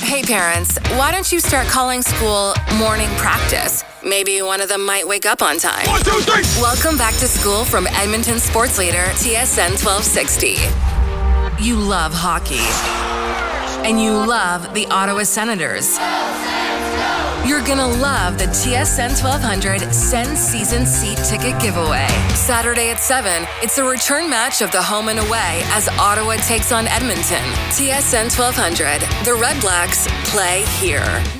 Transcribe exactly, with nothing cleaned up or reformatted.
Hey parents, why don't you start calling school morning practice? Maybe one of them might wake up on time. One, two, three! Welcome back to school from Edmonton sports leader T S N twelve sixty. You love hockey. And you love the Ottawa Senators. You're gonna love the T S N twelve hundred Sens season seat ticket giveaway. Saturday at seven, it's a return match of the home and away as Ottawa takes on Edmonton. T S N twelve hundred, the Red Blacks play here.